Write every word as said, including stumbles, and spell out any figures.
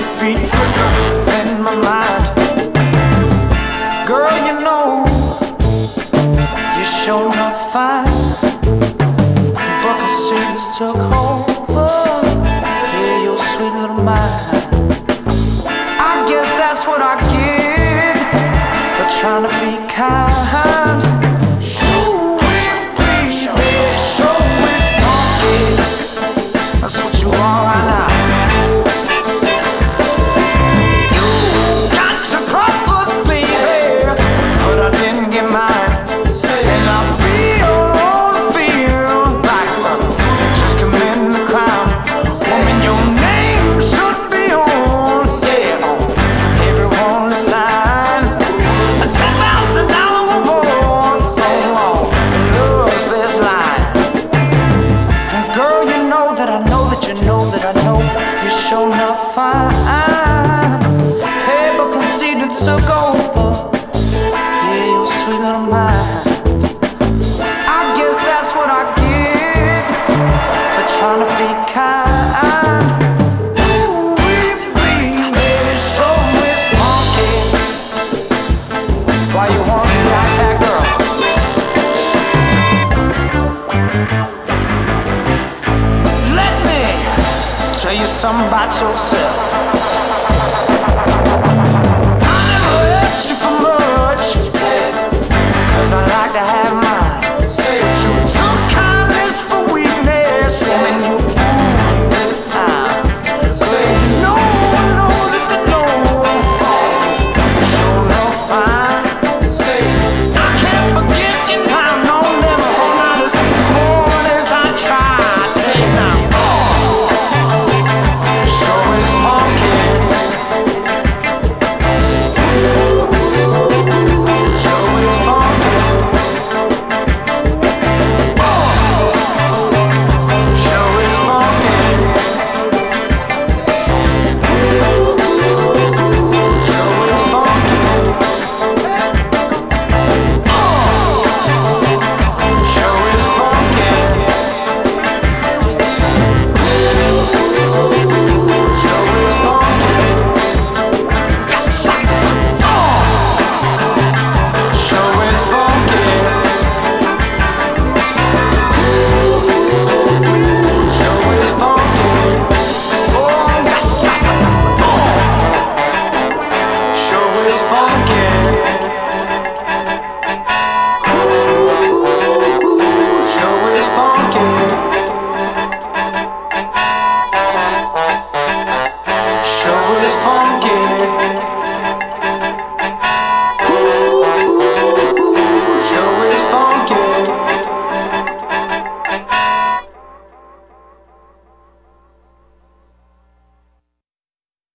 beat quicker than my mind. Girl, you know you sure enough fine. Bucket seats took over, yeah, your sweet little mind. I guess that's what I get for trying to be kind. Show with me, show with monkey. That's what you are right now. Something about yourself.